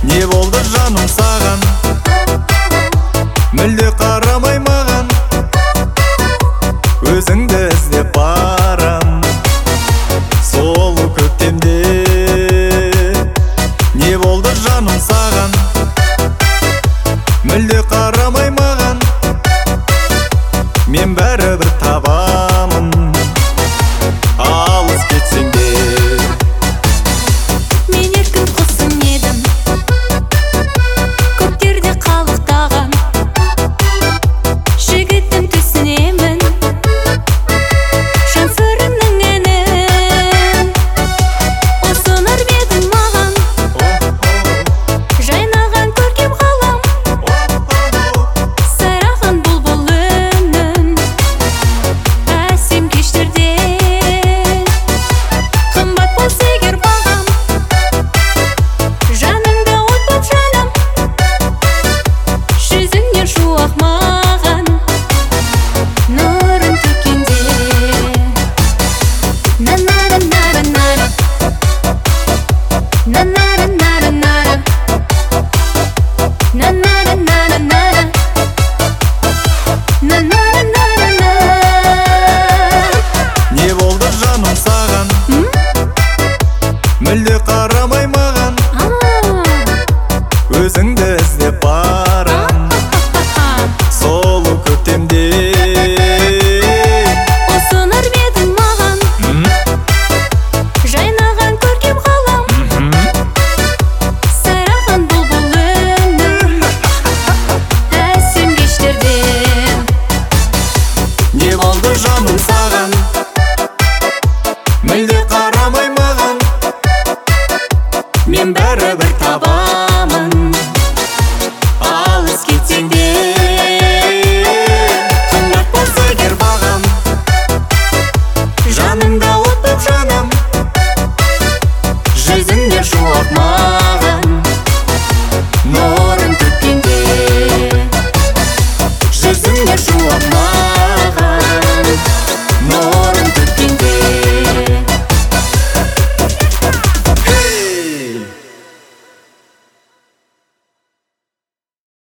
Не болды жаным саған, мүлде қарамай маған, өзіңді іздеп барам сол көктемде. Не болды жаным саған, мүлде қарамай маған, мен бәрібір табамын алыс кетсең де. Мен еркін құсың едім, көктерде қалықтаған жігіттің түсінемін жан сырымның әнін. Ұсынар едің маған жайнаған көркем ғалам, сайраған бұлбұл үнін әсем кештерде. Қымбат болса егер бағам, жаныңда от боп жанам, жүзіңнен шуақ маған нұрын төккенде. На-на-на-на-на-на, на-на-на-на-на-на, на-на-на-на-на-на, на-на-на-на-на. Не болды жаным саған, мүлде қарамай маған, өзіңді іздеп барам сол көктемде. Ұсынар едің маған жайнаған көркем ғалам, сайраған бұлбұл үнін әсем кештерде. Не болды жаным саған, мүлде қарамай маған, мен бәрібір табам